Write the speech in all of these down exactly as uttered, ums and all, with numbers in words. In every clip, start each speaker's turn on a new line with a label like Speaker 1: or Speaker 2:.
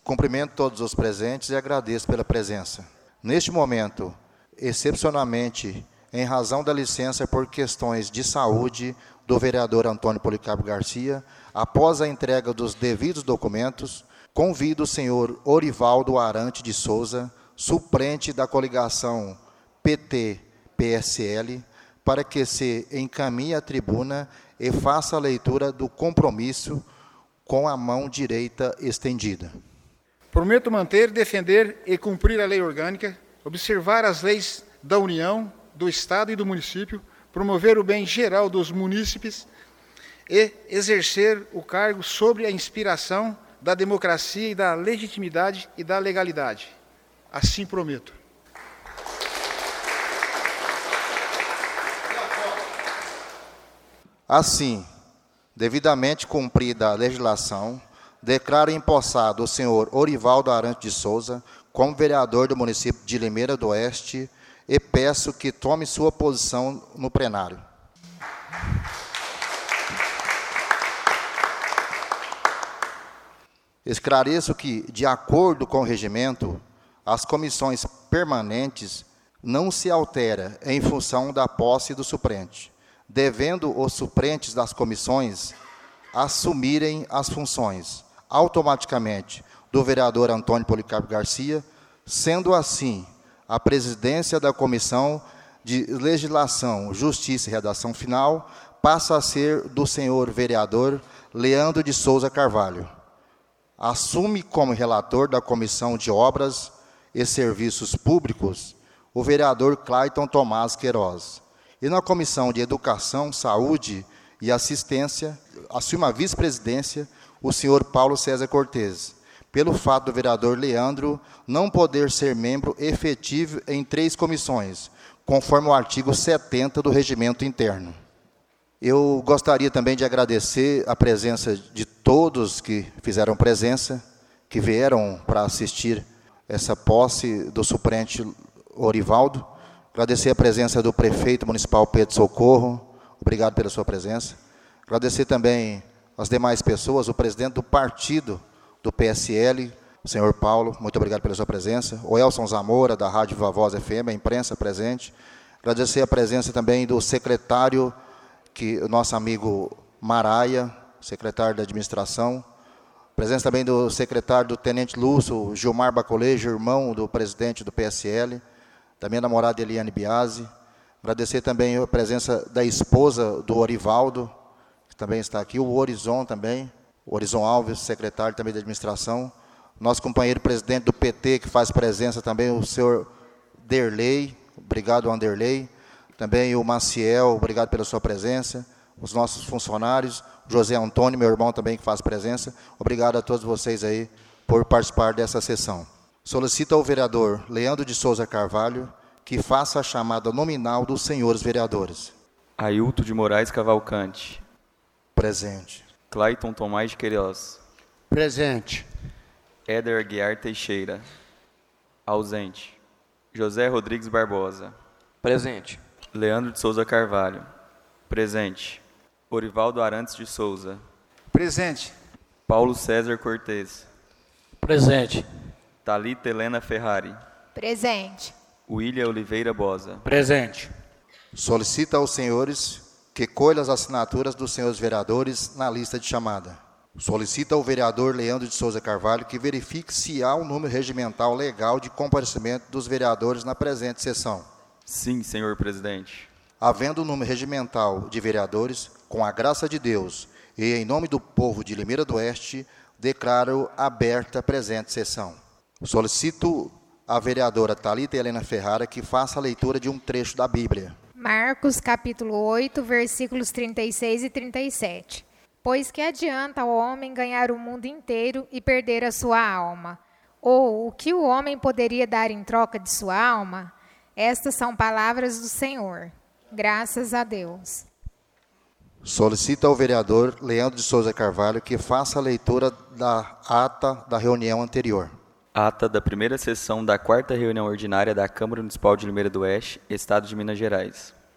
Speaker 1: Cumprimento todos os presentes e agradeço pela presença. Neste momento, excepcionalmente, em razão da licença por questões de saúde do vereador Antônio Policarpo Garcia, após a entrega dos devidos documentos, convido o senhor Orivaldo Arante de Souza, suplente da coligação P T P S L, para que se encaminhe à tribuna e faça a leitura do compromisso com a mão direita estendida.
Speaker 2: Prometo manter, defender e cumprir a lei orgânica, observar as leis da União, do Estado e do município, promover o bem geral dos munícipes e exercer o cargo sobre a inspiração da democracia e da legitimidade e da legalidade. Assim prometo.
Speaker 1: Assim, devidamente cumprida a legislação, declaro empossado o senhor Orivaldo Arante de Souza como vereador do município de Limeira do Oeste e peço que tome sua posição no plenário. Esclareço que, de acordo com o regimento, as comissões permanentes não se altera em função da posse do suplente, devendo os suplentes das comissões assumirem as funções automaticamente do vereador Antônio Policarpo Garcia, sendo assim, a presidência da Comissão de Legislação, Justiça e Redação Final passa a ser do senhor vereador Leandro de Souza Carvalho. Assume como relator da Comissão de Obras e Serviços Públicos o vereador Clayton Tomás Queiroz. E na Comissão de Educação, Saúde e Assistência, assume a vice-presidência o senhor Paulo César Cortes, pelo fato do vereador Leandro não poder ser membro efetivo em três comissões, conforme o artigo setenta do Regimento Interno. Eu gostaria também de agradecer a presença de todos que fizeram presença, que vieram para assistir essa posse do suplente Orivaldo. Agradecer a presença do prefeito municipal Pedro Socorro, obrigado pela sua presença. Agradecer também as demais pessoas, o presidente do partido do P S L, o senhor Paulo, muito obrigado pela sua presença. O Elson Zamora, da Rádio Viva Voz F M, a imprensa presente. Agradecer a presença também do secretário, que, o nosso amigo Maraia, secretário da administração. Presença também do secretário do Tenente Lúcio, Gilmar Bacolejo, irmão do presidente do P S L, também a namorada Eliane Biasi. Agradecer também a presença da esposa do Orivaldo, que também está aqui, o Horizon também, o Horizon Alves, secretário também da administração. Nosso companheiro presidente do P T, que faz presença também, o senhor Derlei, obrigado, Anderlei. Também o Maciel, obrigado pela sua presença. Os nossos funcionários, José Antônio, meu irmão também, que faz presença. Obrigado a todos vocês aí por participar dessa sessão. Solicito ao vereador Leandro de Souza Carvalho que faça a chamada nominal dos senhores vereadores.
Speaker 3: Ailton de Moraes Cavalcante.
Speaker 1: Presente.
Speaker 3: Clayton Tomás de Queiroz.
Speaker 4: Presente.
Speaker 3: Éder Aguiar Teixeira. Ausente. José Rodrigues Barbosa.
Speaker 5: Presente.
Speaker 3: Leandro de Souza Carvalho. Presente. Orivaldo Arantes de Souza.
Speaker 2: Presente.
Speaker 3: Paulo César Cortes.
Speaker 5: Presente.
Speaker 3: Thalita Helena Ferrari.
Speaker 6: Presente.
Speaker 3: William Oliveira Bosa.
Speaker 4: Presente.
Speaker 1: Solicito aos senhores que colham as assinaturas dos senhores vereadores na lista de chamada. Solicito ao vereador Leandro de Souza Carvalho que verifique se há um número regimental legal de comparecimento dos vereadores na presente sessão.
Speaker 3: Sim, senhor presidente.
Speaker 1: Havendo um número regimental de vereadores, com a graça de Deus e em nome do povo de Limeira do Oeste, declaro aberta a presente sessão. Solicito à vereadora Thalita Helena Ferrara que faça a leitura de um trecho da Bíblia.
Speaker 6: Marcos, capítulo oito, versículos trinta e seis e trinta e sete. Pois que adianta o homem ganhar o mundo inteiro e perder a sua alma? Ou o que o homem poderia dar em troca de sua alma? Estas são palavras do Senhor. Graças a Deus.
Speaker 1: Solicito ao vereador Leandro de Souza Carvalho que faça a leitura da ata da reunião anterior.
Speaker 3: Ata da primeira sessão da quarta reunião ordinária da Câmara Municipal de Limeira do Oeste, Estado de Minas Gerais.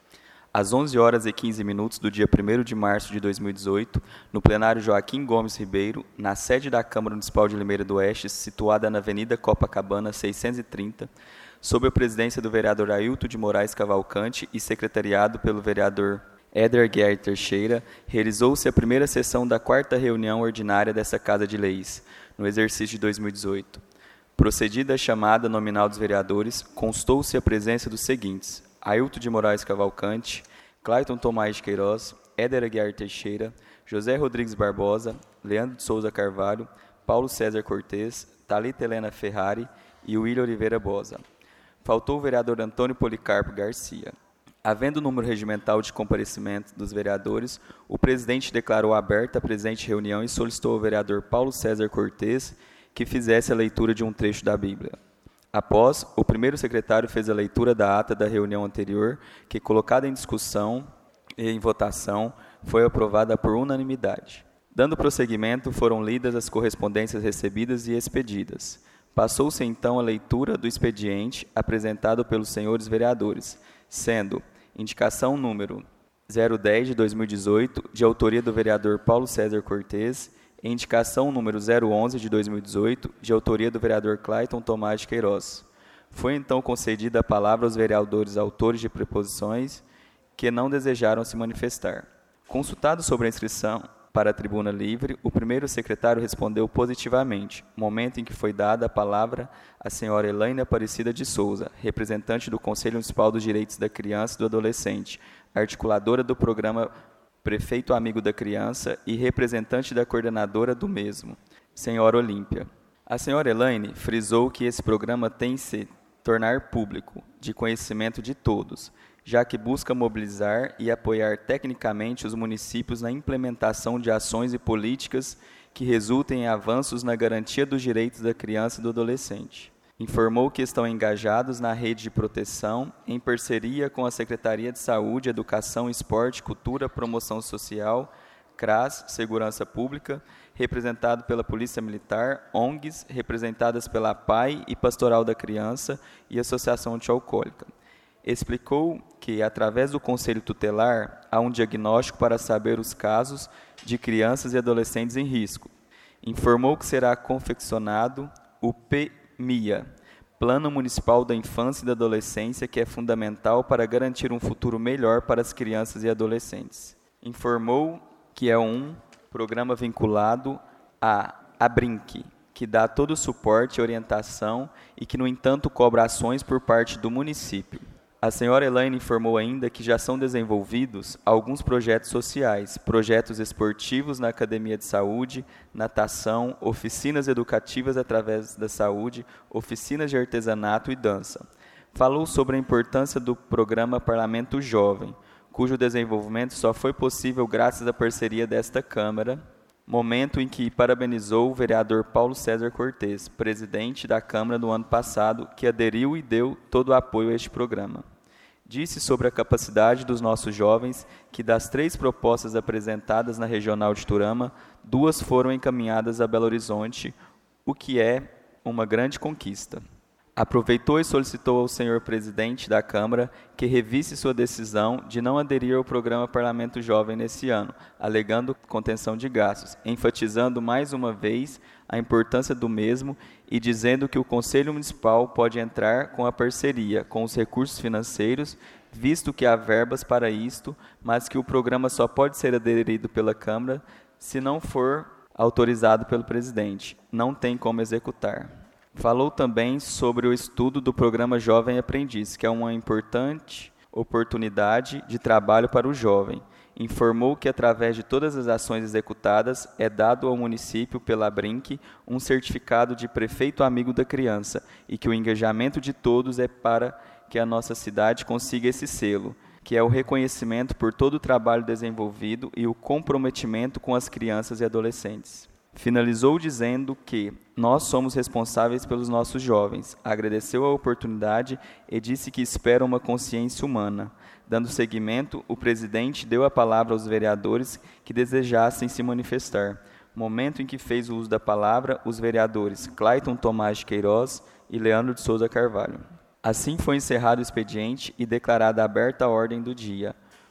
Speaker 3: Às onze horas e quinze minutos do dia primeiro de março de dois mil e dezoito, no plenário Joaquim Gomes Ribeiro, na sede da Câmara Municipal de Limeira do Oeste, situada na Avenida Copacabana seiscentos e trinta, sob a presidência do vereador Ailton de Moraes Cavalcante e secretariado pelo vereador Éder Aguiar Teixeira, realizou-se a primeira sessão da quarta reunião ordinária dessa Casa de Leis, no exercício de dois mil e dezoito. Procedida a chamada nominal dos vereadores, constou-se a presença dos seguintes: Ailton de Moraes Cavalcante, Clayton Tomás de Queiroz, Éder Aguiar Teixeira, José Rodrigues Barbosa, Leandro de Souza Carvalho, Paulo César Cortes, Thalita Helena Ferrari e William Oliveira Bosa. Faltou o vereador Antônio Policarpo Garcia. Havendo o número regimental de comparecimento dos vereadores, o presidente declarou aberta a presente reunião e solicitou ao vereador Paulo César Cortes que fizesse a leitura de um trecho da Bíblia. Após, o primeiro secretário fez a leitura da ata da reunião anterior, que, colocada em discussão e em votação, foi aprovada por unanimidade. Dando prosseguimento, foram lidas as correspondências recebidas e expedidas. Passou-se então a leitura do expediente apresentado pelos senhores vereadores, sendo indicação número zero dez de dois mil e dezoito, de autoria do vereador Paulo César Cortes, e indicação número zero onze de dois mil e dezoito, de autoria do vereador Clayton Tomás de Queiroz. Foi então concedida a palavra aos vereadores autores de preposições que não desejaram se manifestar. Consultado sobre a inscrição para a tribuna livre, o primeiro secretário respondeu positivamente, momento em que foi dada a palavra à senhora Elaine Aparecida de Souza, representante do Conselho Municipal dos Direitos da Criança e do Adolescente, articuladora do programa Prefeito Amigo da Criança e representante da coordenadora do mesmo, senhora Olímpia. A senhora Elaine frisou que esse programa tem que se tornar público, de conhecimento de todos, já que busca mobilizar e apoiar tecnicamente os municípios na implementação de ações e políticas que resultem em avanços na garantia dos direitos da criança e do adolescente. Informou que estão engajados na rede de proteção, em parceria com a Secretaria de Saúde, Educação, Esporte, Cultura, Promoção Social, CRAS, Segurança Pública, representado pela Polícia Militar, O N Gs, representadas pela P A I e Pastoral da Criança e Associação Antialcoólica. Explicou que, através do Conselho Tutelar, há um diagnóstico para saber os casos de crianças e adolescentes em risco. Informou que será confeccionado o P M I A, Plano Municipal da Infância e da Adolescência, que é fundamental para garantir um futuro melhor para as crianças e adolescentes. Informou que é um programa vinculado à ABRINC, que dá todo o suporte e orientação e que, no entanto, cobra ações por parte do município. A senhora Elaine informou ainda que já são desenvolvidos alguns projetos sociais, projetos esportivos na Academia de Saúde, natação, oficinas educativas através da saúde, oficinas de artesanato e dança. Falou sobre a importância do programa Parlamento Jovem, cujo desenvolvimento só foi possível graças à parceria desta Câmara, momento em que parabenizou o vereador Paulo César Cortes, presidente da Câmara no ano passado, que aderiu e deu todo o apoio a este programa. Disse sobre a capacidade dos nossos jovens que, das três propostas apresentadas na Regional de Turama, duas foram encaminhadas a Belo Horizonte, o que é uma grande conquista. Aproveitou e solicitou ao senhor presidente da Câmara que revisse sua decisão de não aderir ao programa Parlamento Jovem nesse ano, alegando contenção de gastos, enfatizando mais uma vez a importância do mesmo e dizendo que o Conselho Municipal pode entrar com a parceria com os recursos financeiros, visto que há verbas para isto, mas que o programa só pode ser aderido pela Câmara se não for autorizado pelo presidente. Não tem como executar. Falou também sobre o estudo do programa Jovem Aprendiz, que é uma importante oportunidade de trabalho para o jovem. Informou que, através de todas as ações executadas, é dado ao município, pela ABRINC, um certificado de prefeito amigo da criança e que o engajamento de todos é para que a nossa cidade consiga esse selo, que é o reconhecimento por todo o trabalho desenvolvido e o comprometimento com as crianças e adolescentes. Finalizou dizendo que nós somos responsáveis pelos nossos jovens, agradeceu a oportunidade e disse que espera uma consciência humana. Dando seguimento, o presidente deu a palavra aos vereadores que desejassem se manifestar. Momento em que fez o uso da palavra os vereadores Clayton Tomás de Queiroz e Leandro de Souza Carvalho. Assim foi encerrado o expediente e declarada aberta a ordem do dia.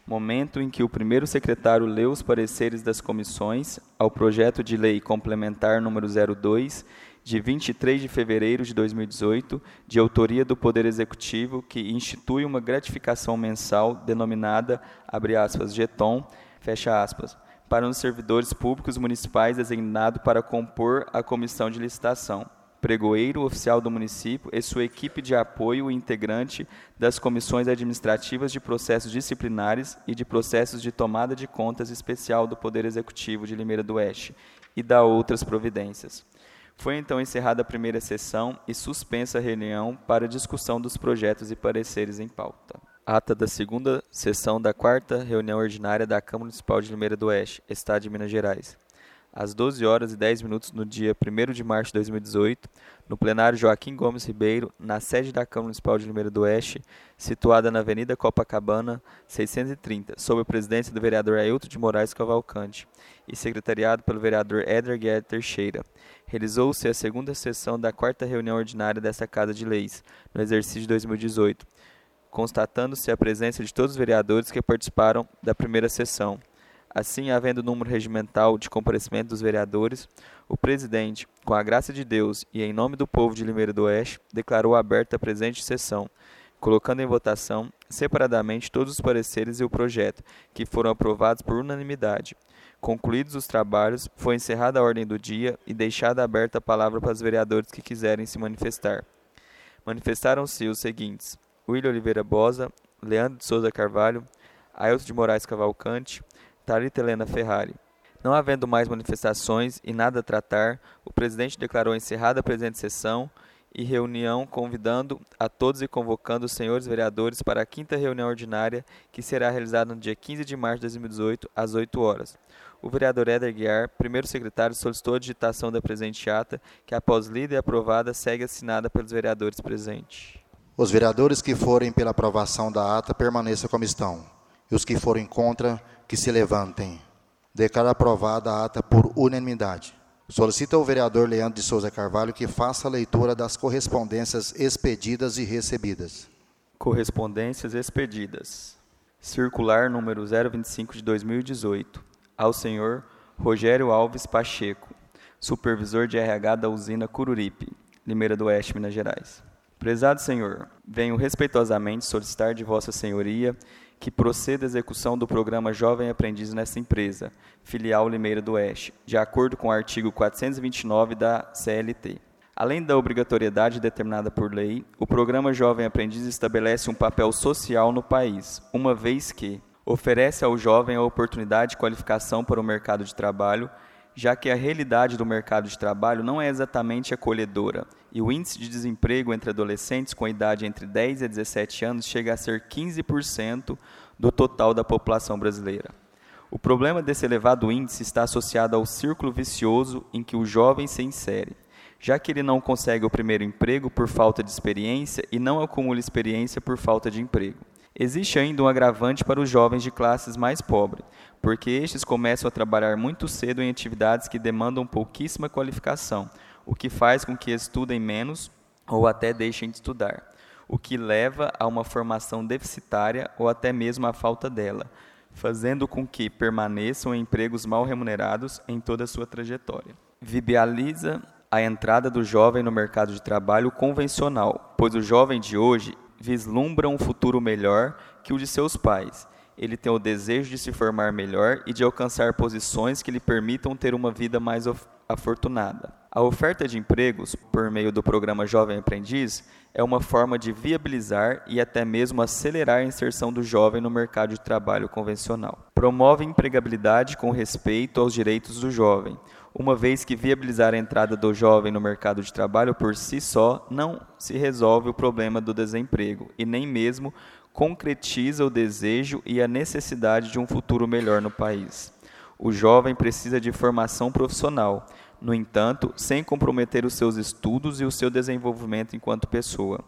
Speaker 3: momento em que o primeiro secretário leu os pareceres das comissões ao projeto de lei complementar número zero dois, de vinte e três de fevereiro de dois mil e dezoito, de autoria do Poder Executivo, que institui uma gratificação mensal denominada, abre aspas, jeton, fecha aspas, para os servidores públicos municipais designados para compor a comissão de licitação, pregoeiro oficial do município e sua equipe de apoio e integrante das comissões administrativas de processos disciplinares e de processos de tomada de contas especial do Poder Executivo de Limeira do Oeste e da outras providências. Foi então encerrada a primeira sessão e suspensa a reunião para discussão dos projetos e pareceres em pauta. Ata da segunda sessão da quarta reunião ordinária da Câmara Municipal de Limeira do Oeste, Estado de Minas Gerais. Às doze horas e dez minutos no dia primeiro de março de dois mil e dezoito, no plenário Joaquim Gomes Ribeiro, na sede da Câmara Municipal de Limeira do Oeste, situada na Avenida Copacabana, seiscentos e trinta, sob a presidência do vereador Ailton de Moraes Cavalcante e secretariado pelo vereador Éder Guedes Teixeira. Realizou-se a segunda sessão da quarta reunião ordinária desta Casa de Leis, no exercício de dois mil e dezoito, constatando-se a presença de todos os vereadores que participaram da primeira sessão. Assim, havendo número regimental de comparecimento dos vereadores, o presidente, com a graça de Deus e em nome do povo de Limeira do Oeste, declarou aberta a presente sessão, colocando em votação, separadamente, todos os pareceres e o projeto, que foram aprovados por unanimidade. Concluídos os trabalhos, foi encerrada a ordem do dia e deixada aberta a palavra para os vereadores que quiserem se manifestar. Manifestaram-se os seguintes: William Oliveira Bosa, Leandro de Souza Carvalho, Ailton de Moraes Cavalcante, Thalita Helena Ferrari. Não havendo mais manifestações e nada a tratar, o presidente declarou encerrada a presente sessão e reunião, convidando a todos e convocando os senhores vereadores para a quinta reunião ordinária, que será realizada no dia quinze de março de dois mil e dezoito, às oito horas. O vereador Éder Guiar, primeiro secretário, solicitou a digitação da presente ata, que após lida e aprovada, segue assinada pelos vereadores presentes.
Speaker 1: Os vereadores que forem pela aprovação da ata permaneçam como estão, e os que forem contra, que se levantem. Declaro aprovada a ata por unanimidade. Solicita ao vereador Leandro de Souza Carvalho que faça a leitura das correspondências expedidas e recebidas.
Speaker 3: Correspondências expedidas. Circular número zero vinte e cinco de dois mil e dezoito. Ao senhor Rogério Alves Pacheco, supervisor de R H da usina Cururipe, Limeira do Oeste, Minas Gerais. Prezado senhor, venho respeitosamente solicitar de vossa senhoria que proceda a execução do programa Jovem Aprendiz nessa empresa, filial Limeira do Oeste, de acordo com o artigo quatrocentos e vinte e nove da C L T. Além da obrigatoriedade determinada por lei, o programa Jovem Aprendiz estabelece um papel social no país, uma vez que oferece ao jovem a oportunidade de qualificação para o mercado de trabalho, já que a realidade do mercado de trabalho não é exatamente acolhedora, e o índice de desemprego entre adolescentes com idade entre dez e dezessete anos chega a ser quinze por cento do total da população brasileira. O problema desse elevado índice está associado ao círculo vicioso em que o jovem se insere, já que ele não consegue o primeiro emprego por falta de experiência e não acumula experiência por falta de emprego. Existe ainda um agravante para os jovens de classes mais pobres, porque estes começam a trabalhar muito cedo em atividades que demandam pouquíssima qualificação, o que faz com que estudem menos ou até deixem de estudar, o que leva a uma formação deficitária ou até mesmo à falta dela, fazendo com que permaneçam em empregos mal remunerados em toda a sua trajetória. Viabiliza a entrada do jovem no mercado de trabalho convencional, pois o jovem de hoje vislumbra um futuro melhor que o de seus pais. Ele tem o desejo de se formar melhor e de alcançar posições que lhe permitam ter uma vida mais afortunada. A oferta de empregos, por meio do programa Jovem Aprendiz, é uma forma de viabilizar e até mesmo acelerar a inserção do jovem no mercado de trabalho convencional. Promove empregabilidade com respeito aos direitos do jovem, uma vez que viabilizar a entrada do jovem no mercado de trabalho por si só não se resolve o problema do desemprego e nem mesmo concretiza o desejo e a necessidade de um futuro melhor no país. O jovem precisa de formação profissional, no entanto, sem comprometer os seus estudos e o seu desenvolvimento enquanto pessoa.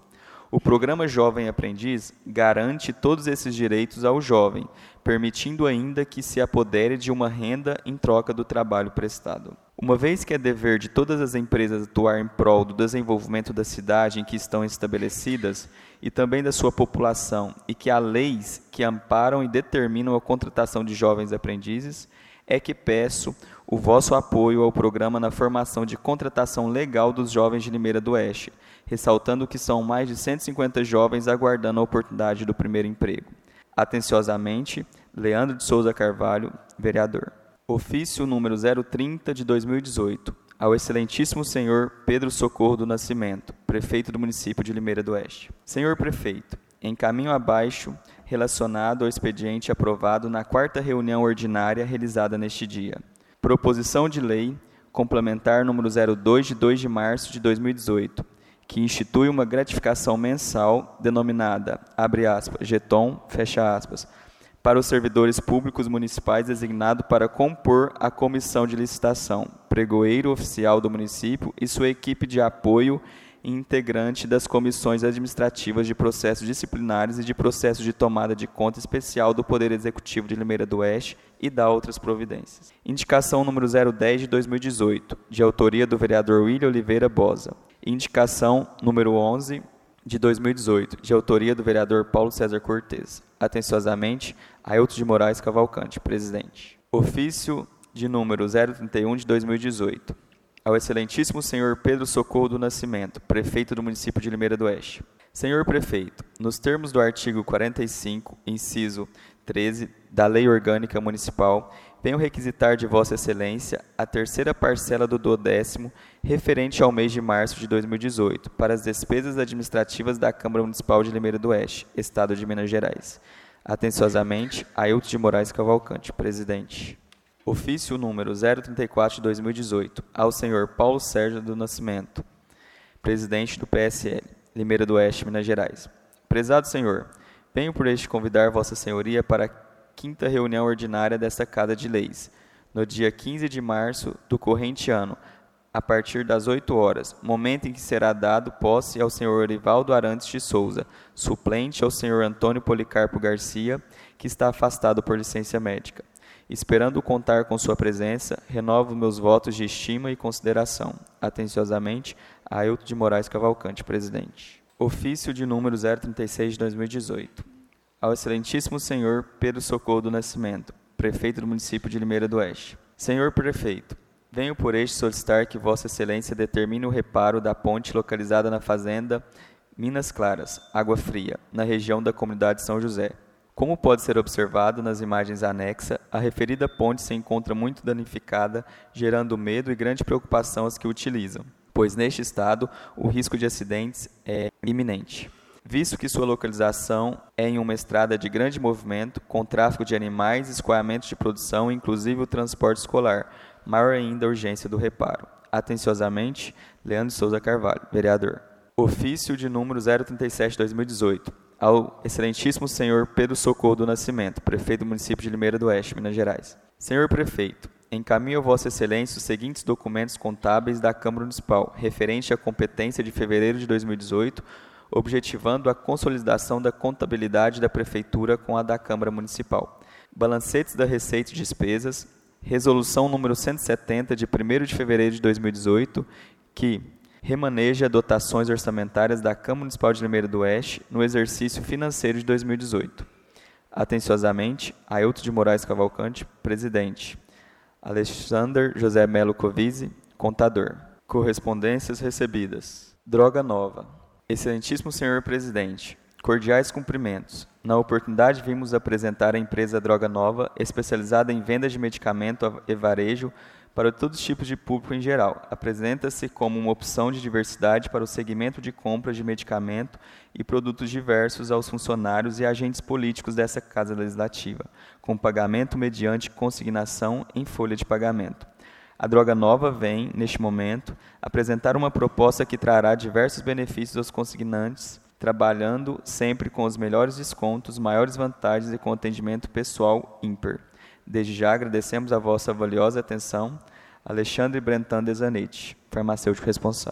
Speaker 3: O programa Jovem Aprendiz garante todos esses direitos ao jovem, permitindo ainda que se apodere de uma renda em troca do trabalho prestado. Uma vez que é dever de todas as empresas atuar em prol do desenvolvimento da cidade em que estão estabelecidas e também da sua população, e que há leis que amparam e determinam a contratação de jovens aprendizes, é que peço o vosso apoio ao programa na formação de contratação legal dos jovens de Limeira do Oeste, ressaltando que são mais de cento e cinquenta jovens aguardando a oportunidade do primeiro emprego. Atenciosamente, Leandro de Souza Carvalho, vereador. Ofício número zero trinta de dois mil e dezoito, ao excelentíssimo senhor Pedro Socorro do Nascimento, prefeito do município de Limeira do Oeste. Senhor prefeito, encaminho abaixo relacionado ao expediente aprovado na quarta reunião ordinária realizada neste dia. Proposição de lei complementar número zero dois de dois de março de dois mil e dezoito, que institui uma gratificação mensal denominada, abre aspas, jeton, fecha aspas, para os servidores públicos municipais designados para compor a comissão de licitação, pregoeiro oficial do município e sua equipe de apoio e integrante das comissões administrativas de processos disciplinares e de processos de tomada de conta especial do Poder Executivo de Limeira do Oeste e da outras providências. Indicação número zero dez de dois mil e dezoito, de autoria do vereador William Oliveira Bosa. Indicação número onze de dois mil e dezoito, de autoria do vereador Paulo César Cortes. Atenciosamente, Ailton de Moraes Cavalcante, presidente. Ofício de número zero trinta e um de dois mil e dezoito. Ao excelentíssimo senhor Pedro Socorro do Nascimento, prefeito do município de Limeira do Oeste. Senhor prefeito, nos termos do artigo quarenta e cinco, inciso treze, da Lei Orgânica Municipal, venho requisitar de Vossa Excelência a terceira parcela do duodécimo referente ao mês de março de dois mil e dezoito, para as despesas administrativas da Câmara Municipal de Limeira do Oeste, Estado de Minas Gerais. Atenciosamente, Ailton de Moraes Cavalcante, presidente. Ofício número zero trinta e quatro de dois mil e dezoito, ao senhor Paulo Sérgio do Nascimento, presidente do P S L, Limeira do Oeste, Minas Gerais. Prezado senhor, venho por este convidar Vossa Senhoria para a quinta reunião ordinária desta Casa de Leis, no dia quinze de março do corrente ano, a partir das oito horas, momento em que será dado posse ao senhor Orivaldo Arantes de Souza, suplente ao senhor Antônio Policarpo Garcia, que está afastado por licença médica. Esperando contar com sua presença, renovo meus votos de estima e consideração. Atenciosamente, Ailton de Moraes Cavalcante, presidente. Ofício de número zero trinta e seis de dois mil e dezoito. Ao excelentíssimo senhor Pedro Socorro do Nascimento, prefeito do município de Limeira do Oeste. Senhor prefeito, venho por este solicitar que Vossa Excelência determine o reparo da ponte localizada na fazenda Minas Claras, Água Fria, na região da comunidade São José. Como pode ser observado nas imagens anexas, a referida ponte se encontra muito danificada, gerando medo e grande preocupação aos que utilizam, pois neste estado o risco de acidentes é iminente, visto que sua localização é em uma estrada de grande movimento, com tráfego de animais, escoamento de produção, inclusive o transporte escolar, maior ainda a urgência do reparo. Atenciosamente, Leandro de Souza Carvalho, vereador. Ofício de número zero trinta e sete de dois mil e dezoito. Ao excelentíssimo senhor Pedro Socorro do Nascimento, prefeito do município de Limeira do Oeste, Minas Gerais. Senhor prefeito, encaminho a Vossa Excelência os seguintes documentos contábeis da Câmara Municipal, referente à competência de fevereiro de dois mil e dezoito, objetivando a consolidação da contabilidade da Prefeitura com a da Câmara Municipal. Balancetes da Receita e Despesas, resolução número cento e setenta, de primeiro de fevereiro de dois mil e dezoito, que remaneja dotações orçamentárias da Câmara Municipal de Limeira do Oeste no exercício financeiro de dois mil e dezoito. Atenciosamente, Ailton de Moraes Cavalcante, presidente. Alexander José Melo Covise, contador. Correspondências recebidas. Droga Nova. Excelentíssimo senhor presidente, cordiais cumprimentos. Na oportunidade, vimos apresentar a empresa Droga Nova, especializada em venda de medicamento e varejo para todos os tipos de público em geral. Apresenta-se como uma opção de diversidade para o segmento de compra de medicamento e produtos diversos aos funcionários e agentes políticos dessa Casa Legislativa, com pagamento mediante consignação em folha de pagamento. A Droga Nova vem, neste momento, apresentar uma proposta que trará diversos benefícios aos consignantes, trabalhando sempre com os melhores descontos, maiores vantagens e com atendimento pessoal ímpar. Desde já agradecemos a vossa valiosa atenção. Alexandre Brentan Desanete, farmacêutico responsável.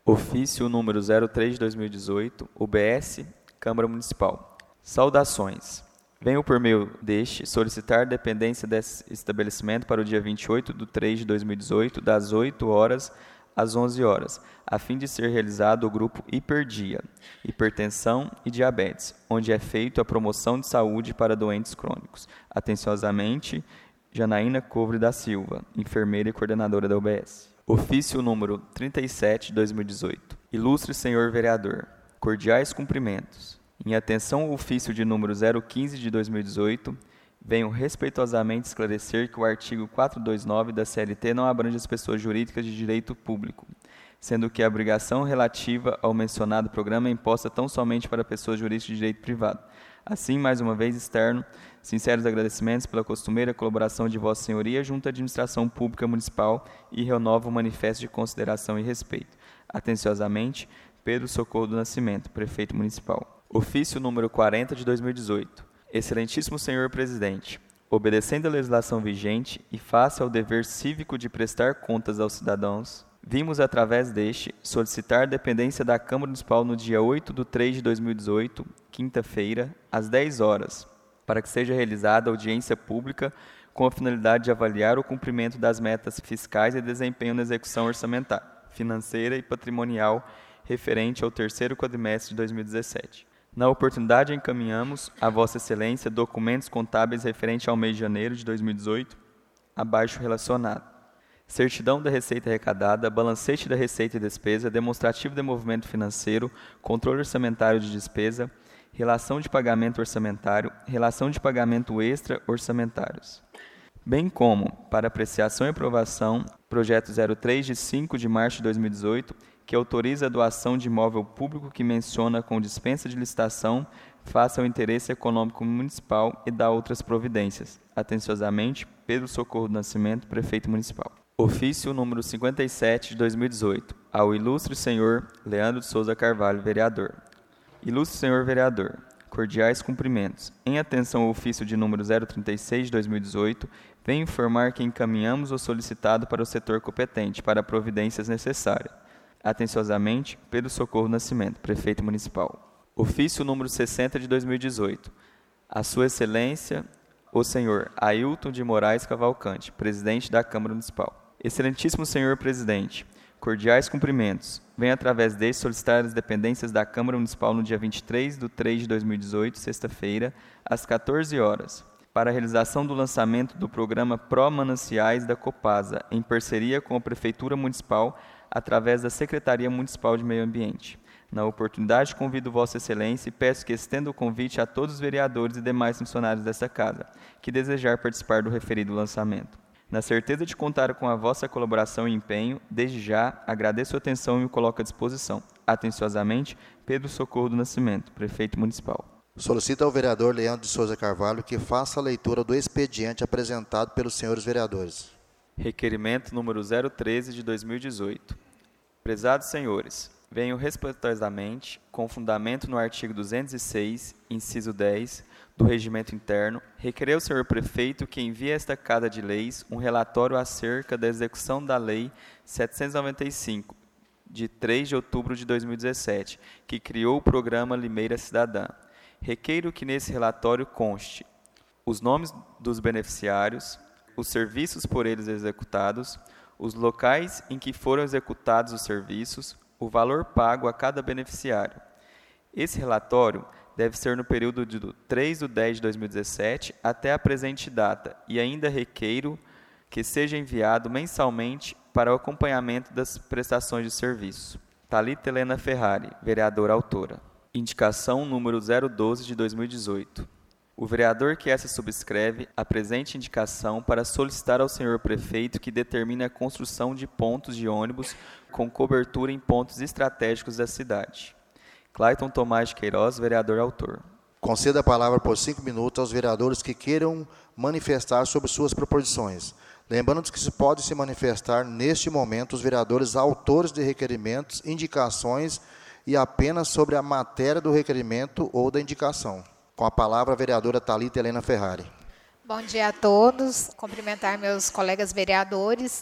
Speaker 3: Ofício número zero três de dois mil e dezoito, U B S, Câmara Municipal. Saudações. Venho por meio deste solicitar dependência desse estabelecimento para o dia vinte e oito de três de dois mil e dezoito, das oito horas às onze horas, a fim de ser realizado o grupo Hiperdia, Hipertensão e Diabetes, onde é feito a promoção de saúde para doentes crônicos. Atenciosamente, Janaína Covre da Silva, enfermeira e coordenadora da U B S. Ofício número trinta e sete de dois mil e dezoito. Ilustre senhor vereador, cordiais cumprimentos. Em atenção ao ofício de número zero quinze de dois mil e dezoito, venho respeitosamente esclarecer que o artigo quatrocentos e vinte e nove da C L T não abrange as pessoas jurídicas de direito público, sendo que a obrigação relativa ao mencionado programa é imposta tão somente para pessoas jurídicas de direito privado. Assim, mais uma vez, externo, sinceros agradecimentos pela costumeira colaboração de Vossa Senhoria junto à Administração Pública Municipal e renovo o manifesto de consideração e respeito. Atenciosamente, Pedro Socorro do Nascimento, Prefeito Municipal. Ofício número quarenta de dois mil e dezoito. Excelentíssimo senhor presidente, obedecendo a legislação vigente e face ao dever cívico de prestar contas aos cidadãos, vimos, através deste, solicitar dependência da Câmara Municipal no dia oito de três de dois mil e dezoito, quinta-feira, às dez horas, para que seja realizada audiência pública com a finalidade de avaliar o cumprimento das metas fiscais e desempenho na execução orçamentária, financeira e patrimonial referente ao terceiro quadrimestre de dois mil e dezessete. Na oportunidade, encaminhamos a Vossa Excelência documentos contábeis referentes ao mês de janeiro de dois mil e dezoito, abaixo relacionado. Certidão da receita arrecadada, balancete da receita e despesa, demonstrativo de movimento financeiro, controle orçamentário de despesa, relação de pagamento orçamentário, relação de pagamento extra orçamentários. Bem como, para apreciação e aprovação, projeto zero três de cinco de março de dois mil e dezoito, que autoriza a doação de imóvel público que menciona com dispensa de licitação, face ao interesse econômico municipal e dá outras providências. Atenciosamente, Pedro Socorro do Nascimento, Prefeito Municipal. Ofício número cinquenta e sete de dois mil e dezoito, ao ilustre senhor Leandro de Souza Carvalho, vereador. Ilustre senhor vereador, cordiais cumprimentos. Em atenção ao ofício de número zero trinta e seis de dois mil e dezoito, venho informar que encaminhamos o solicitado para o setor competente para providências necessárias. Atenciosamente, Pedro Socorro Nascimento, Prefeito Municipal. Ofício número sessenta de dois mil e dezoito. A Sua Excelência, o senhor Ailton de Moraes Cavalcante, Presidente da Câmara Municipal. Excelentíssimo senhor Presidente, cordiais cumprimentos. Venho através deste solicitar as dependências da Câmara Municipal no dia vinte e três de três de dois mil e dezoito, sexta-feira, às quatorze horas, para a realização do lançamento do programa Pró-Mananciais da Copasa, em parceria com a Prefeitura Municipal, através da Secretaria Municipal de Meio Ambiente. Na oportunidade, convido Vossa Excelência e peço que estenda o convite a todos os vereadores e demais funcionários desta Casa, que desejar participar do referido lançamento. Na certeza de contar com a vossa colaboração e empenho, desde já, agradeço a atenção e me coloco à disposição. Atenciosamente, Pedro Socorro do Nascimento, Prefeito Municipal.
Speaker 1: Solicita ao vereador Leandro de Souza Carvalho que faça a leitura do expediente apresentado pelos senhores vereadores.
Speaker 3: Requerimento número zero treze de dois mil e dezoito. Prezados senhores, venho respeitosamente, com fundamento no artigo duzentos e seis, inciso dez, do Regimento Interno, requerer ao senhor Prefeito que envie a esta Casa de Leis um relatório acerca da execução da Lei setecentos e noventa e cinco, de três de outubro de dois mil e dezessete, que criou o Programa Limeira Cidadã. Requeiro que nesse relatório conste os nomes dos beneficiários, os serviços por eles executados, os locais em que foram executados os serviços, o valor pago a cada beneficiário. Esse relatório deve ser no período de três de dez de dois mil e dezessete até a presente data e ainda requeiro que seja enviado mensalmente para o acompanhamento das prestações de serviço. Thalita Helena Ferrari, vereadora autora. Indicação número zero doze de dois mil e dezoito. O vereador que essa subscreve a presente indicação para solicitar ao senhor Prefeito que determine a construção de pontos de ônibus com cobertura em pontos estratégicos da cidade. Clayton Tomás de Queiroz, vereador autor.
Speaker 1: Conceda a palavra por cinco minutos aos vereadores que queiram manifestar sobre suas proposições. Lembrando que se pode se manifestar neste momento os vereadores autores de requerimentos, indicações e apenas sobre a matéria do requerimento ou da indicação. Com a palavra a vereadora Thalita Helena Ferrari.
Speaker 6: Bom dia a todos. Cumprimentar meus colegas vereadores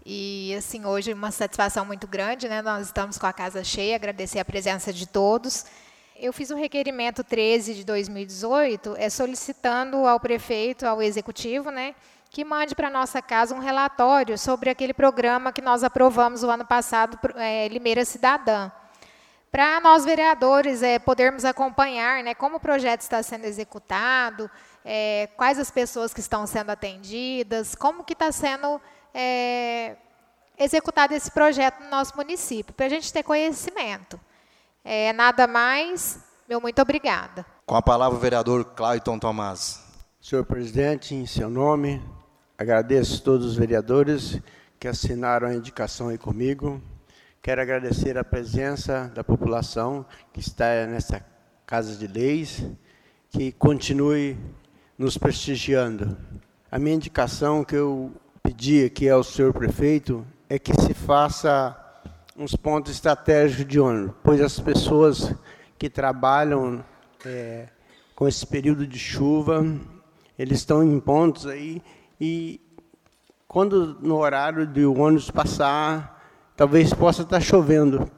Speaker 6: E, assim, hoje uma satisfação muito grande, né? Nós estamos com a casa cheia, agradecer a presença de todos. Eu fiz o requerimento treze de dois mil e dezoito, é, solicitando ao prefeito, ao executivo, né, que mande para a nossa casa um relatório sobre aquele programa que nós aprovamos o ano passado, é, Limeira Cidadã. Para nós, vereadores, é, podermos acompanhar, né, como o projeto está sendo executado, é, quais as pessoas que estão sendo atendidas, como que está sendo é, executado esse projeto no nosso município, para a gente ter conhecimento. É, nada mais, meu muito obrigada.
Speaker 1: Com a palavra o vereador Clayton Tomás.
Speaker 4: Senhor presidente, em seu nome, agradeço a todos os vereadores que assinaram a indicação aí comigo. Quero agradecer a presença da população que está nessa Casa de Leis, que continue nos prestigiando. A minha indicação que eu pedi aqui ao senhor prefeito é que se faça uns pontos estratégicos de ônibus, pois as pessoas que trabalham é, com esse período de chuva, eles estão em pontos aí, e quando no horário de o ônibus passar, talvez possa estar chovendo.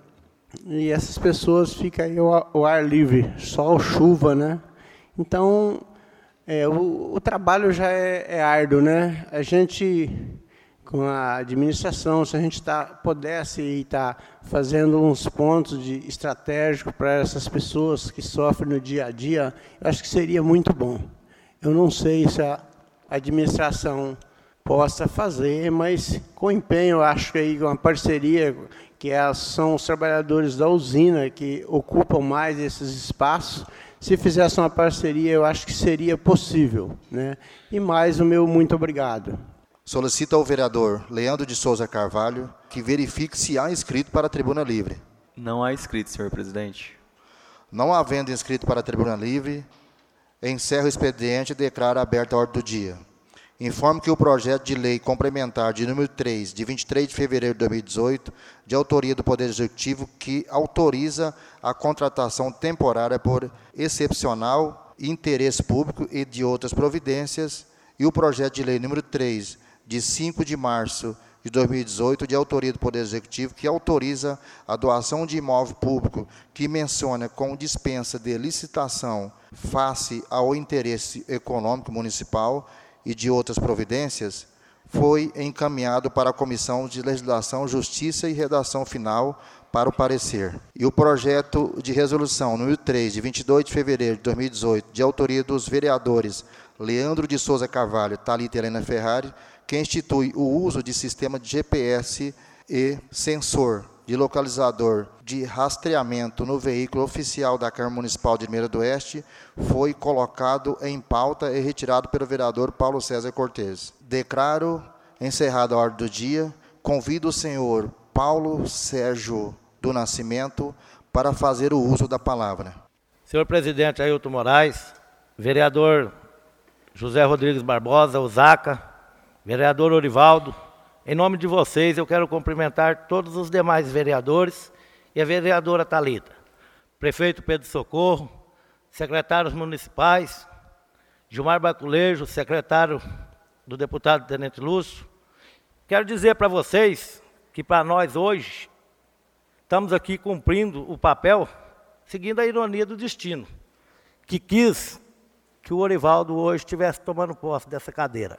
Speaker 4: E essas pessoas ficam aí ao, ao ar livre, sol, chuva, né? Então, é, o, o trabalho já é, é árduo, né? A gente, com a administração, se a gente tá, pudesse estar tá fazendo uns pontos de estratégico para essas pessoas que sofrem no dia a dia, eu acho que seria muito bom. Eu não sei se a administração possa fazer, mas com empenho, eu acho que aí uma parceria, que é, são os trabalhadores da usina que ocupam mais esses espaços, se fizesse uma parceria, eu acho que seria possível, né? E mais o meu muito obrigado.
Speaker 1: Solicita ao vereador Leandro de Souza Carvalho que verifique se há inscrito para a tribuna livre.
Speaker 3: Não há inscrito, senhor presidente.
Speaker 1: Não havendo inscrito para a tribuna livre, encerra o expediente e declara aberta a ordem do dia. Informo que o projeto de lei complementar de número três, de vinte e três de fevereiro de dois mil e dezoito, de autoria do Poder Executivo, que autoriza a contratação temporária por excepcional interesse público e de outras providências, e o projeto de lei número três, de cinco de março de dois mil e dezoito, de autoria do Poder Executivo, que autoriza a doação de imóvel público, que menciona com dispensa de licitação face ao interesse econômico municipal e de outras providências, foi encaminhado para a Comissão de Legislação, Justiça e Redação Final para o parecer. E o projeto de resolução número três, de vinte e dois de fevereiro de dois mil e dezoito, de autoria dos vereadores Leandro de Souza Carvalho, Thalita Helena Ferrari, que institui o uso de sistema de G P S e sensor de localizador de rastreamento no veículo oficial da Câmara Municipal de Limeira do Oeste, foi colocado em pauta e retirado pelo vereador Paulo César Cortes. Declaro encerrada a ordem do dia. Convido o senhor Paulo Sérgio do Nascimento para fazer o uso da palavra.
Speaker 7: Senhor presidente Ailton Moraes, vereador José Rodrigues Barbosa, Usaca, vereador Orivaldo, em nome de vocês, eu quero cumprimentar todos os demais vereadores e a vereadora Thalita, prefeito Pedro Socorro, secretários municipais, Gilmar Baculejo, secretário do deputado Tenente Lúcio. Quero dizer para vocês que, para nós hoje, estamos aqui cumprindo o papel, seguindo a ironia do destino, que quis que o Orivaldo hoje estivesse tomando posse dessa cadeira.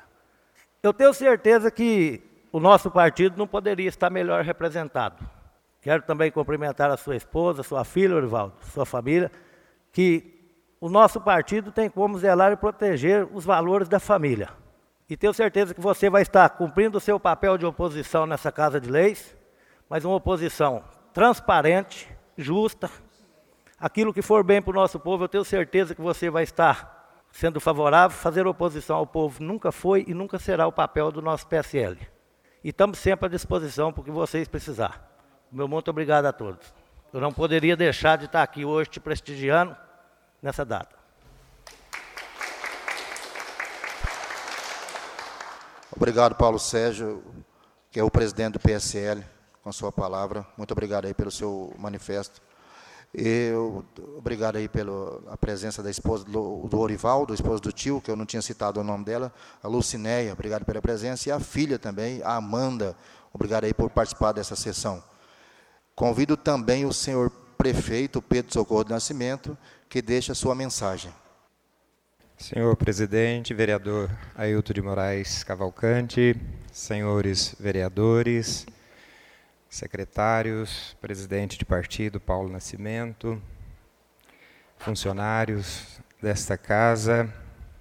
Speaker 7: Eu tenho certeza que o nosso partido não poderia estar melhor representado. Quero também cumprimentar a sua esposa, sua filha, Orivaldo, sua família, que o nosso partido tem como zelar e proteger os valores da família. E tenho certeza que você vai estar cumprindo o seu papel de oposição nessa Casa de Leis, mas uma oposição transparente, justa. Aquilo que for bem para o nosso povo, eu tenho certeza que você vai estar sendo favorável. Fazer oposição ao povo nunca foi e nunca será o papel do nosso P S L. E estamos sempre à disposição para o que vocês precisarem. Meu muito obrigado a todos. Eu não poderia deixar de estar aqui hoje te prestigiando nessa data.
Speaker 1: Obrigado, Paulo Sérgio, que é o presidente do P S L, com a sua palavra. Muito obrigado aí pelo seu manifesto. Eu, obrigado aí pela presença da esposa do, do Orivaldo, esposa do tio, que eu não tinha citado o nome dela, a Lucinéia, obrigado pela presença, e a filha também, a Amanda, Obrigado aí por participar dessa sessão. Convido também o senhor prefeito Pedro Socorro do Nascimento, que deixa a sua mensagem.
Speaker 8: Senhor presidente, vereador Ailton de Moraes Cavalcante, senhores vereadores, secretários, presidente de partido Paulo Nascimento, funcionários desta casa.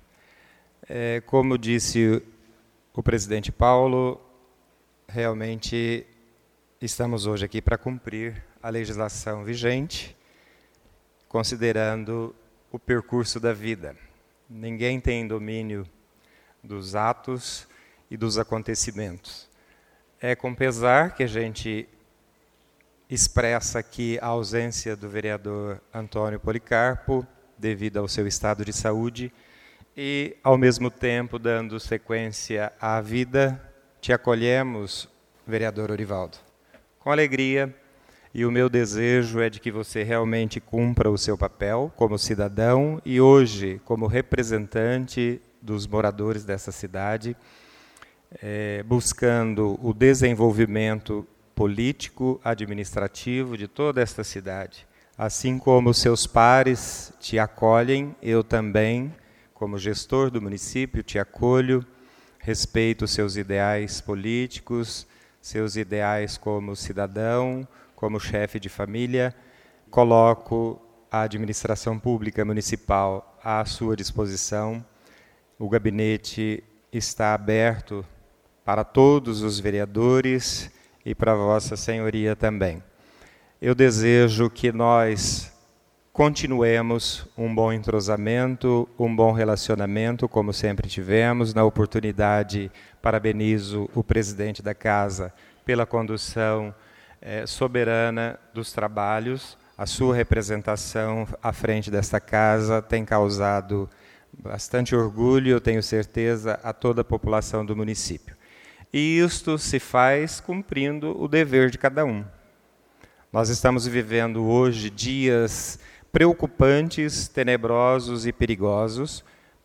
Speaker 8: É, como disse o presidente Paulo, realmente estamos hoje aqui para cumprir a legislação vigente, considerando o percurso da vida. Ninguém tem domínio dos atos e dos acontecimentos. É com pesar que a gente expressa aqui a ausência do vereador Antônio Policarpo, devido ao seu estado de saúde, e, ao mesmo tempo, dando sequência à vida, te acolhemos, vereador Orivaldo, com alegria, e o meu desejo é de que você realmente cumpra o seu papel como cidadão e hoje como representante dos moradores dessa cidade, é, buscando o desenvolvimento político, administrativo de toda esta cidade. Assim como seus pares te acolhem, eu também, como gestor do município, te acolho, respeito seus ideais políticos, seus ideais como cidadão, como chefe de família, coloco a administração pública municipal à sua disposição. O gabinete está aberto para todos os vereadores e para Vossa Senhoria também. Eu desejo que nós continuemos um bom entrosamento, um bom relacionamento, como sempre tivemos. Na oportunidade, parabenizo o presidente da casa pela condução É, soberana dos trabalhos. A sua representação à frente desta casa tem causado bastante orgulho, eu tenho certeza, a toda a população do município. E isto se faz cumprindo o dever de cada um. Nós estamos vivendo hoje dias preocupantes, tenebrosos e perigosos,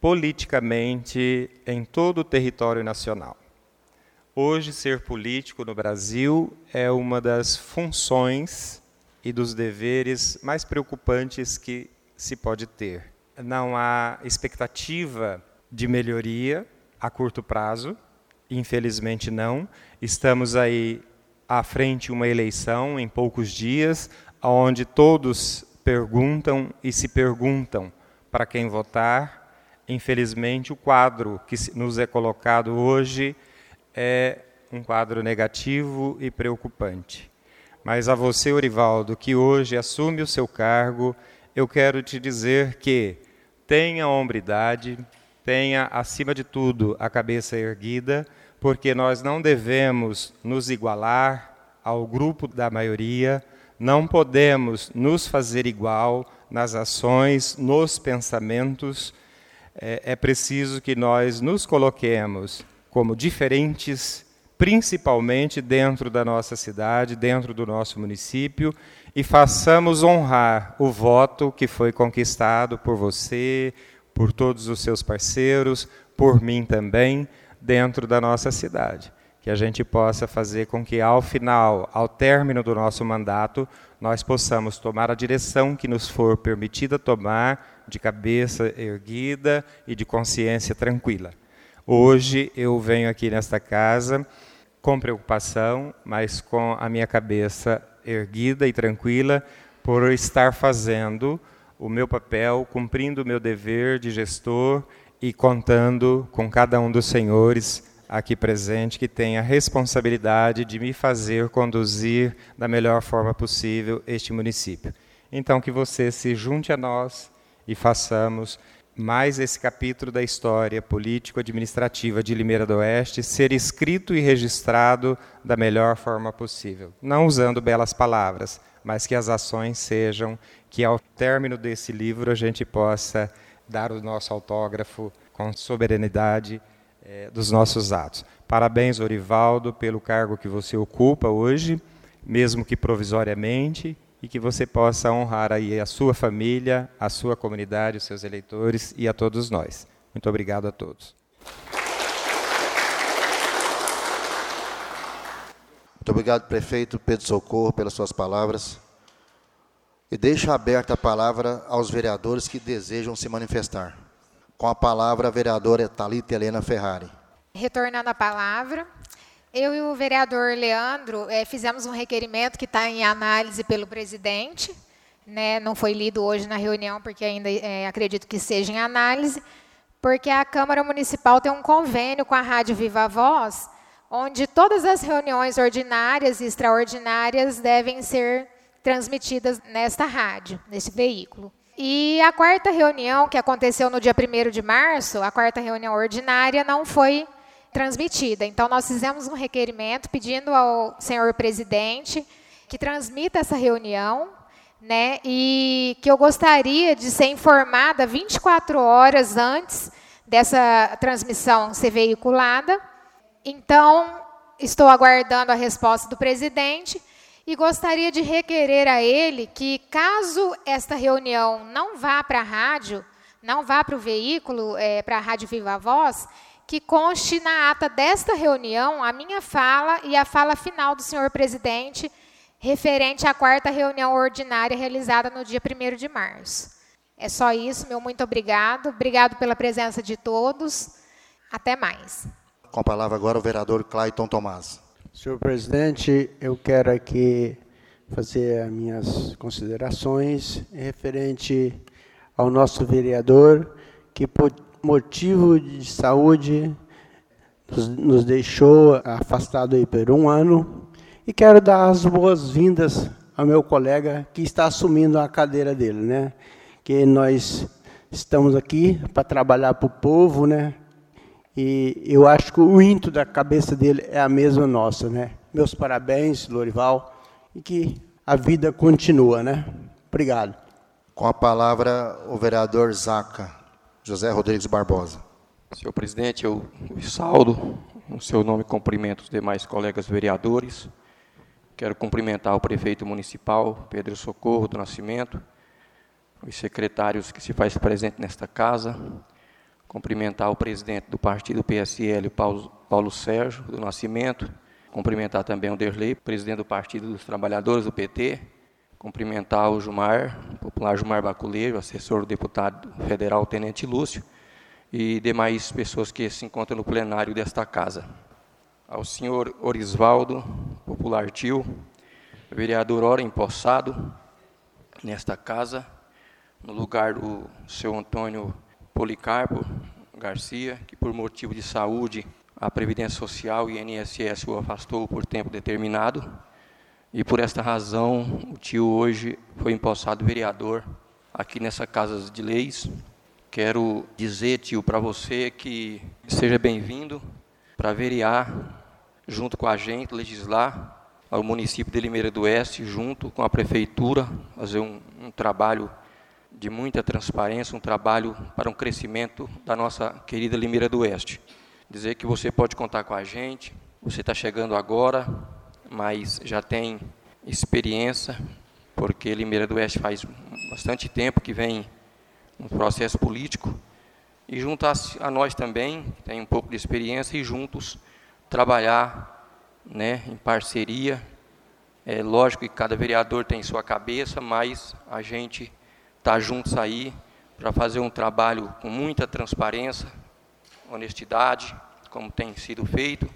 Speaker 8: politicamente em todo o território nacional. Hoje, ser político no Brasil é uma das funções e dos deveres mais preocupantes que se pode ter. Não há expectativa de melhoria a curto prazo, infelizmente não. Estamos aí à frente de uma eleição em poucos dias, onde todos perguntam e se perguntam para quem votar. Infelizmente, o quadro que nos é colocado hoje é um quadro negativo e preocupante. Mas a você, Orivaldo, que hoje assume o seu cargo, eu quero te dizer que tenha hombridade, tenha, acima de tudo, a cabeça erguida, porque nós não devemos nos igualar ao grupo da maioria, não podemos nos fazer igual nas ações, nos pensamentos. É, é preciso que nós nos coloquemos como diferentes, principalmente dentro da nossa cidade, dentro do nosso município, e façamos honrar o voto que foi conquistado por você, por todos os seus parceiros, por mim também, dentro da nossa cidade. Que a gente possa fazer com que, ao final, ao término do nosso mandato, nós possamos tomar a direção que nos for permitida tomar, de cabeça erguida e de consciência tranquila. Hoje eu venho aqui nesta casa com preocupação, mas com a minha cabeça erguida e tranquila por estar fazendo o meu papel, cumprindo o meu dever de gestor e contando com cada um dos senhores aqui presente que tem a responsabilidade de me fazer conduzir da melhor forma possível este município. Então que você se junte a nós e façamos mais esse capítulo da história político-administrativa de Limeira do Oeste ser escrito e registrado da melhor forma possível. Não usando belas palavras, mas que as ações sejam, que ao término desse livro a gente possa dar o nosso autógrafo com soberanidade eh, dos nossos atos. Parabéns, Orivaldo, pelo cargo que você ocupa hoje, mesmo que provisoriamente, e que você possa honrar aí a sua família, a sua comunidade, os seus eleitores e a todos nós. Muito obrigado a todos.
Speaker 1: Muito obrigado, prefeito Pedro Socorro, pelas suas palavras. E deixo aberta a palavra aos vereadores que desejam se manifestar. Com a palavra, a vereadora Thalita Helena Ferrari.
Speaker 6: Retornando a palavra, eu e o vereador Leandro eh, fizemos um requerimento que está em análise pelo presidente, né, não foi lido hoje na reunião, porque ainda eh, acredito que seja em análise, porque a Câmara Municipal tem um convênio com a Rádio Viva Voz, onde todas as reuniões ordinárias e extraordinárias devem ser transmitidas nesta rádio, nesse veículo. E a quarta reunião, que aconteceu no dia primeiro de março, a quarta reunião ordinária, não foi transmitida. Então, nós fizemos um requerimento pedindo ao senhor presidente que transmita essa reunião, né, e que eu gostaria de ser informada vinte e quatro horas antes dessa transmissão ser veiculada. Então, estou aguardando a resposta do presidente e gostaria de requerer a ele que, caso esta reunião não vá para a rádio, não vá para o veículo, é, para a Rádio Viva Voz, que conste na ata desta reunião a minha fala e a fala final do senhor presidente, referente à quarta reunião ordinária realizada no dia primeiro de março. É só isso, meu muito obrigado. Obrigado pela presença de todos. Até mais.
Speaker 1: Com a palavra agora o vereador Clayton Tomás.
Speaker 4: Senhor presidente, eu quero aqui fazer as minhas considerações referente ao nosso vereador, que por motivo de saúde nos, nos deixou afastado aí por um ano. E quero dar as boas-vindas ao meu colega que está assumindo a cadeira dele, né? Que nós estamos aqui para trabalhar para o povo, né? E eu acho que o ímpeto da cabeça dele é a mesma nossa, né? Meus parabéns, Lorival, e que a vida continua, né? Obrigado.
Speaker 1: Com a palavra, o vereador Zaca, José Rodrigues Barbosa.
Speaker 5: Senhor presidente, eu saúdo, no seu nome, cumprimento os demais colegas vereadores. Quero cumprimentar o prefeito municipal, Pedro Socorro do Nascimento, os secretários que se faz presente nesta casa, cumprimentar o presidente do partido P S L, Paulo, Paulo Sérgio do Nascimento, cumprimentar também o Derlei, presidente do Partido dos Trabalhadores do P T, cumprimentar o Jumar, o popular Jumar Baculeiro, assessor do deputado federal Tenente Lúcio, e demais pessoas que se encontram no plenário desta casa. Ao senhor Orisvaldo, popular tio, vereador ora empossado nesta casa, no lugar do seu Antônio Policarpo Garcia, que por motivo de saúde, a Previdência Social e I N S S o afastou por tempo determinado, e por esta razão o tio hoje foi empossado vereador aqui nessa Casa de Leis. Quero dizer, tio, para você que seja bem-vindo para verear junto com a gente, legislar ao município de Limeira do Oeste, junto com a prefeitura, fazer um, um trabalho de muita transparência, um trabalho para um crescimento da nossa querida Limeira do Oeste. Dizer que você pode contar com a gente, você está chegando agora, mas já tem experiência, porque Limeira do Oeste faz bastante tempo que vem um processo político, e junto a, a nós também, que tem um pouco de experiência, e juntos trabalhar, né, em parceria. É lógico que cada vereador tem sua cabeça, mas a gente está juntos aí para fazer um trabalho com muita transparência, honestidade, como tem sido feito,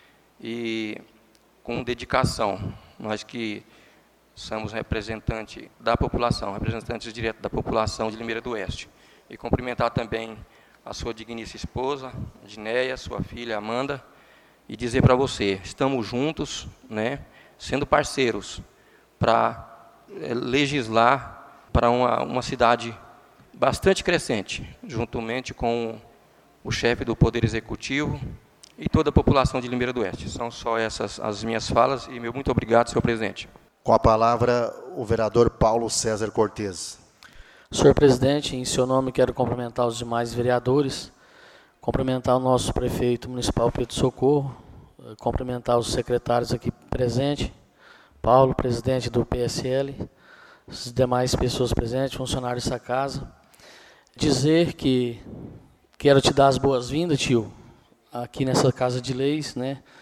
Speaker 5: e com dedicação. Nós que somos representantes da população, representantes diretos da população de Limeira do Oeste. E cumprimentar também a sua digníssima esposa, Ginéia, sua filha Amanda, e dizer para você, estamos juntos, né, sendo parceiros para é, legislar para uma, uma cidade bastante crescente, juntamente com o chefe do Poder Executivo e toda a população de Limeira do Oeste. São só essas as minhas falas, e meu muito obrigado, senhor presidente.
Speaker 1: Com a palavra, o vereador Paulo César Cortes.
Speaker 9: Senhor presidente, em seu nome quero cumprimentar os demais vereadores, cumprimentar o nosso prefeito municipal Pedro Socorro, cumprimentar os secretários aqui presentes, Paulo, presidente do P S L, as demais pessoas presentes, funcionários dessa casa. Dizer que quero te dar as boas-vindas, tio, aqui nessa Casa de Leis, né?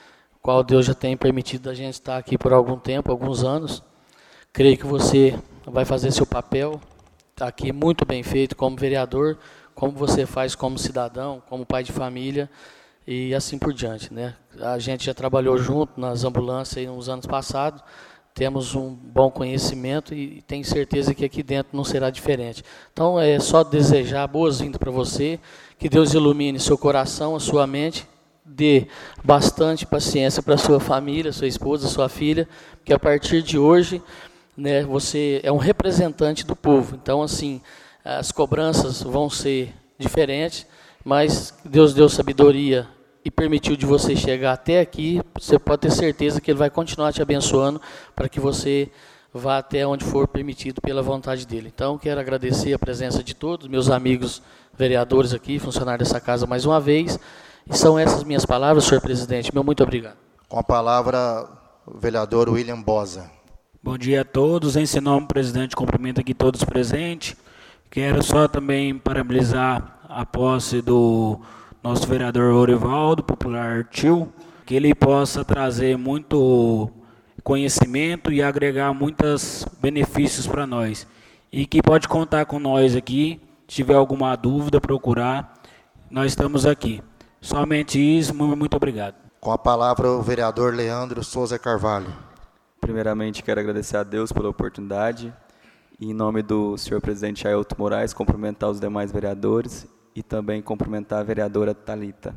Speaker 9: qual Deus já tem permitido a gente estar aqui por algum tempo, alguns anos. Creio que você vai fazer seu papel, está aqui muito bem feito como vereador, como você faz como cidadão, como pai de família e assim por diante, né? A gente já trabalhou junto nas ambulâncias nos anos passados, temos um bom conhecimento e tenho certeza que aqui dentro não será diferente. Então, é só desejar boas-vindas para você, que Deus ilumine seu coração, a sua mente, dê bastante paciência para a sua família, sua esposa, sua filha, que a partir de hoje, né, você é um representante do povo. Então, assim, as cobranças vão ser diferentes, mas Deus deu sabedoria e permitiu de você chegar até aqui. Você pode ter certeza que Ele vai continuar te abençoando para que você vá até onde for permitido pela vontade dEle. Então, quero agradecer a presença de todos, meus amigos vereadores aqui, funcionários dessa casa mais uma vez. E são essas minhas palavras, senhor presidente. Meu muito obrigado.
Speaker 1: Com a palavra, o vereador William Bosa.
Speaker 10: Bom dia a todos. Em seu nome, presidente, cumprimento aqui todos presentes. Quero só também parabenizar a posse do nosso vereador Orivaldo, popular tio, que ele possa trazer muito conhecimento e agregar muitos benefícios para nós. E que pode contar com nós aqui, se tiver alguma dúvida, procurar, nós estamos aqui. Somente isso, muito obrigado.
Speaker 1: Com a palavra, o vereador Leandro Souza Carvalho.
Speaker 3: Primeiramente, quero agradecer a Deus pela oportunidade. E, em nome do senhor presidente Ailton Moraes, cumprimentar os demais vereadores e também cumprimentar a vereadora Thalita.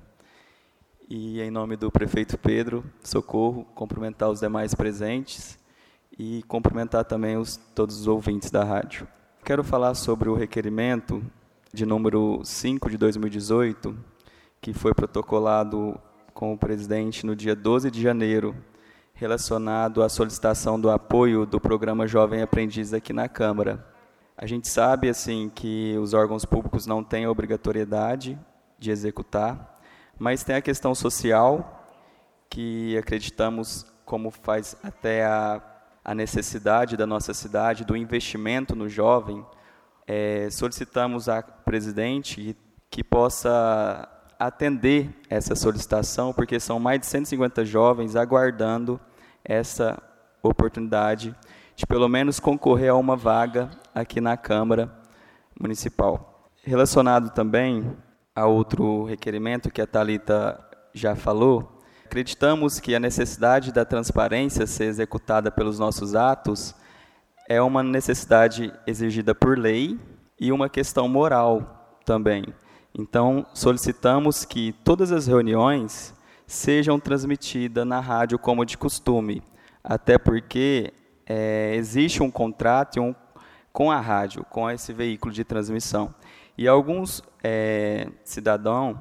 Speaker 3: E, em nome do prefeito Pedro Socorro, cumprimentar os demais presentes e cumprimentar também os, todos os ouvintes da rádio. Quero falar sobre o requerimento de número cinco de dois mil e dezoito, que foi protocolado com o presidente no dia doze de janeiro, relacionado à solicitação do apoio do programa Jovem Aprendiz aqui na Câmara. A gente sabe assim, que os órgãos públicos não têm a obrigatoriedade de executar, mas tem a questão social, que acreditamos, como faz até a, a necessidade da nossa cidade, do investimento no jovem. É, solicitamos à presidente que possa atender essa solicitação, porque são mais de cento e cinquenta jovens aguardando essa oportunidade de pelo menos concorrer a uma vaga aqui na Câmara Municipal. Relacionado também a outro requerimento que a Thalita já falou, acreditamos que a necessidade da transparência ser executada pelos nossos atos é uma necessidade exigida por lei e uma questão moral também. Então, solicitamos que todas as reuniões sejam transmitidas na rádio como de costume, até porque é, existe um contrato um, com a rádio, com esse veículo de transmissão. E alguns é, cidadãos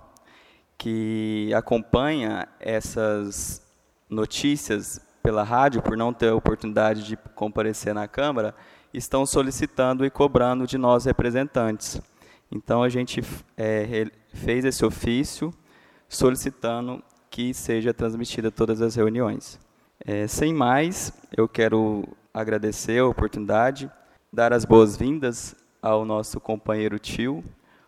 Speaker 3: que acompanham essas notícias pela rádio, por não ter a oportunidade de comparecer na Câmara, estão solicitando e cobrando de nós representantes. Então, a gente é, fez esse ofício solicitando que seja transmitida todas as reuniões. É, sem mais, eu quero agradecer a oportunidade, dar as boas-vindas ao nosso companheiro tio,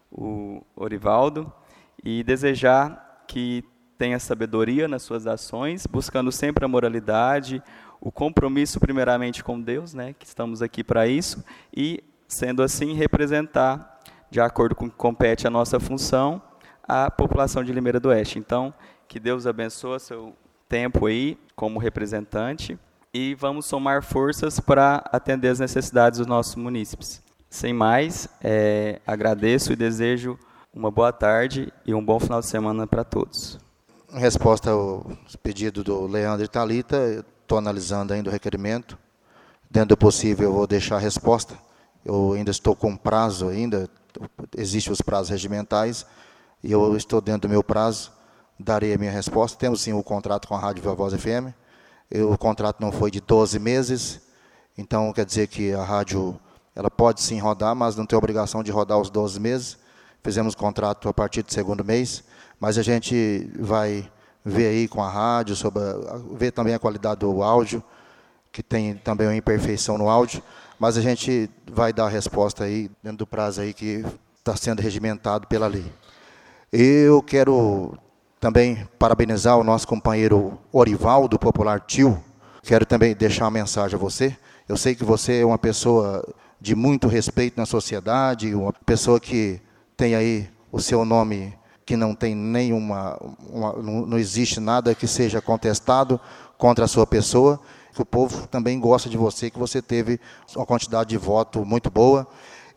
Speaker 3: o Orivaldo, e desejar que tenha sabedoria nas suas ações, buscando sempre a moralidade, o compromisso primeiramente com Deus, né, que estamos aqui para isso, e, sendo assim, representar, de acordo com o que compete a nossa função, a população de Limeira do Oeste. Então, que Deus abençoe seu tempo aí como representante e vamos somar forças para atender as necessidades dos nossos munícipes. Sem mais, é, agradeço e desejo uma boa tarde e um bom final de semana para todos.
Speaker 1: Em resposta ao pedido do Leandro e Thalita, estou analisando ainda o requerimento. Dentro do possível, eu vou deixar a resposta. Eu ainda estou com prazo, ainda existem os prazos regimentais, e eu estou dentro do meu prazo, darei a minha resposta. Temos sim o contrato com a Rádio Viva Voz F M, eu, o contrato não foi de doze meses, então quer dizer que a rádio ela pode sim rodar, mas não tem obrigação de rodar os doze meses. Fizemos contrato a partir do segundo mês, mas a gente vai ver aí com a rádio, sobre a, ver também a qualidade do áudio, que tem também uma imperfeição no áudio, mas a gente vai dar a resposta aí dentro do prazo aí que está sendo regimentado pela lei. Eu quero também parabenizar o nosso companheiro Orivaldo, popular tio. Quero também deixar uma mensagem a você. Eu sei que você é uma pessoa de muito respeito na sociedade, uma pessoa que tem aí o seu nome, que não tem nenhuma, uma, não, não existe nada que seja contestado contra a sua pessoa, que o povo também gosta de você, que você teve uma quantidade de voto muito boa.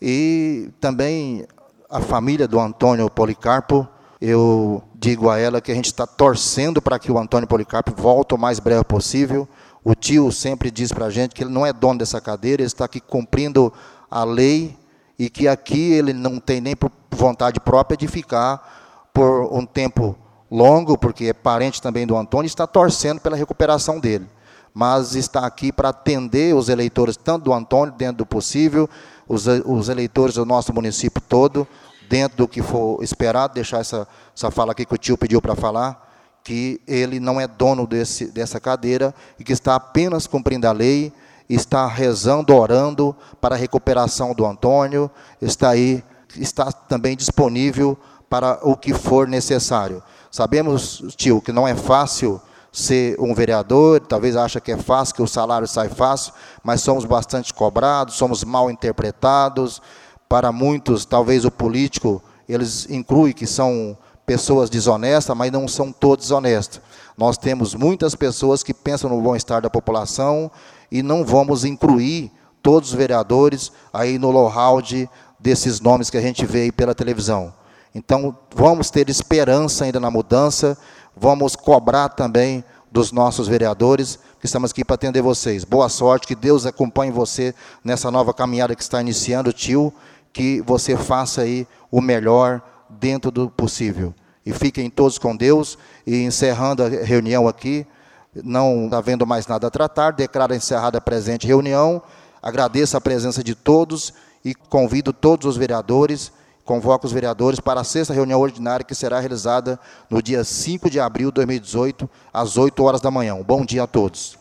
Speaker 1: E também a família do Antônio Policarpo, eu digo a ela que a gente está torcendo para que o Antônio Policarpo volte o mais breve possível. O tio sempre diz para a gente que ele não é dono dessa cadeira, ele está aqui cumprindo a lei e que aqui ele não tem nem por vontade própria de ficar por um tempo longo, porque é parente também do Antônio, está torcendo pela recuperação dele. Mas está aqui para atender os eleitores, tanto do Antônio, dentro do possível, os, os eleitores do nosso município todo, dentro do que for esperado, deixar essa, essa fala aqui que o tio pediu para falar, que ele não é dono desse, dessa cadeira e que está apenas cumprindo a lei, está rezando, orando para a recuperação do Antônio, está aí, está também disponível para o que for necessário. Sabemos, tio, que não é fácil ser um vereador, talvez acha que é fácil, que o salário sai fácil, mas somos bastante cobrados, somos mal interpretados. Para muitos, talvez o político, eles incluem que são pessoas desonestas, mas não são todos desonestos. Nós temos muitas pessoas que pensam no bom-estar da população e não vamos incluir todos os vereadores aí no know-how desses nomes que a gente vê aí pela televisão. Então, vamos ter esperança ainda na mudança, vamos cobrar também dos nossos vereadores, que estamos aqui para atender vocês. Boa sorte, que Deus acompanhe você nessa nova caminhada que está iniciando, tio, que você faça aí o melhor dentro do possível. E fiquem todos com Deus, e encerrando a reunião aqui, não havendo mais nada a tratar, declaro encerrada a presente reunião, agradeço a presença de todos e convido todos os vereadores, convoco os vereadores para a sexta reunião ordinária que será realizada no dia cinco de abril de dois mil e dezoito, às oito horas da manhã. Um bom dia a todos.